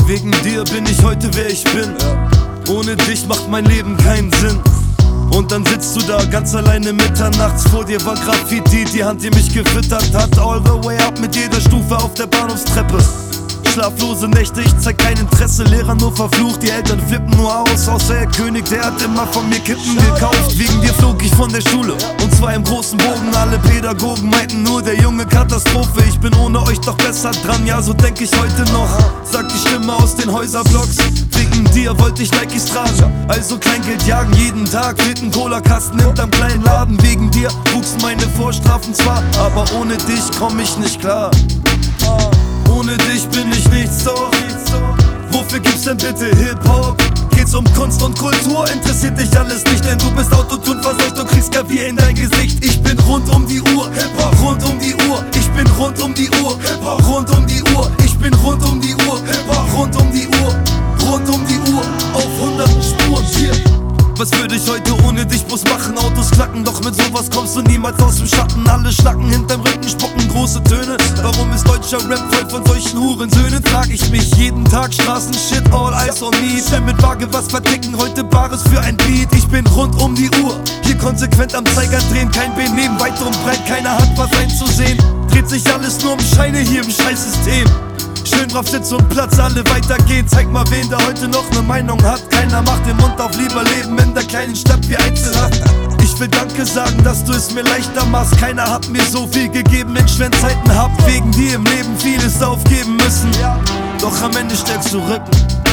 Wegen dir bin ich heute wer ich bin. Ohne dich macht mein Leben keinen Sinn. Und dann sitzt du da ganz alleine mitternachts. Vor dir war Graffiti, die Hand, die mich gefüttert hat. All the way up mit jeder Stufe auf der Bahnhofstreppe. Schlaflose Nächte, ich zeig kein Interesse. Lehrer nur verflucht, die Eltern flippen nur aus. Außer der König, der hat immer von mir Kippen gekauft. Wegen dir flog ich von der Schule, und zwar im großen Bogen. Alle Pädagogen meinten nur, der Junge Katastrophe. Ich bin ohne euch doch besser dran, ja so denk ich heute noch. Sagt die Stimme aus den Häuserblocks. Wegen dir wollte ich Nikes tragen, also Kleingeld jagen jeden Tag. Fehlt ein Cola-Kasten hinterm kleinen Laden. Wegen dir wuchsen meine Vorstrafen zwar, aber ohne dich komm ich nicht klar. Ohne dich bin ich nichts, doch wofür gibt's denn bitte Hip-Hop? Geht's um Kunst und Kultur, interessiert dich alles nicht, denn du bist Autotune verseucht und kriegst Klavier in dein Gesicht. Ich bin rund um die Uhr, Hip-Hop rund um die Uhr. Ich bin rund um die Uhr, Hip-Hop rund um die Uhr. Ich bin rund um die Uhr, Hip-Hop rund um die Uhr. Rund um die Uhr, auf 100 Spuren, hier. Was würde ich heute ohne dich bloß machen? Autos klacken, doch mit sowas kommst du niemals aus dem Schatten. Alle schnacken hinterm Rücken, spucken große Töne. Warum ist deutscher Rap voll von solchen Hurensöhnen? Frag ich mich jeden Tag, Straßen-Shit, all eyes on me. Schnell mit Waage was verticken, heute Bares für ein Beat. Ich bin rund um die Uhr, hier konsequent am Zeiger drehen. Kein Benehmen, weit und breit, keiner hat was einzusehen. Dreht sich alles nur um Scheine hier im Scheißsystem. Schön drauf Sitz und Platz, alle weitergehen. Zeig mal wen, der heute noch ne Meinung hat. Keiner macht den Mund auf, lieber leben in der kleinen Stadt wie Einzelhaft. Ich will Danke sagen, dass du es mir leichter machst. Keiner hat mir so viel gegeben in schweren Zeiten. Hab wegen dir im Leben vieles aufgeben müssen, doch am Ende stellst du Rücken.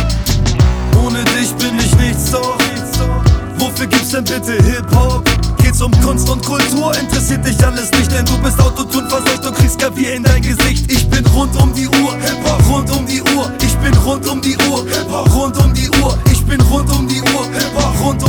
Ohne dich bin ich nichts, doch wofür gibt's denn bitte Hip-Hop? Geht's um Kunst und Kultur, interessiert dich alles nicht, denn du bist Autotune verseucht und kriegst Klavier in dein Gesicht. Ich bin rund um die Uhr, Hip-Hop rund um die Uhr. Ich bin rund um die Uhr, Hip-Hop rund um die Uhr. Ich bin rund um die Uhr, Hip-Hop rund um die Uhr.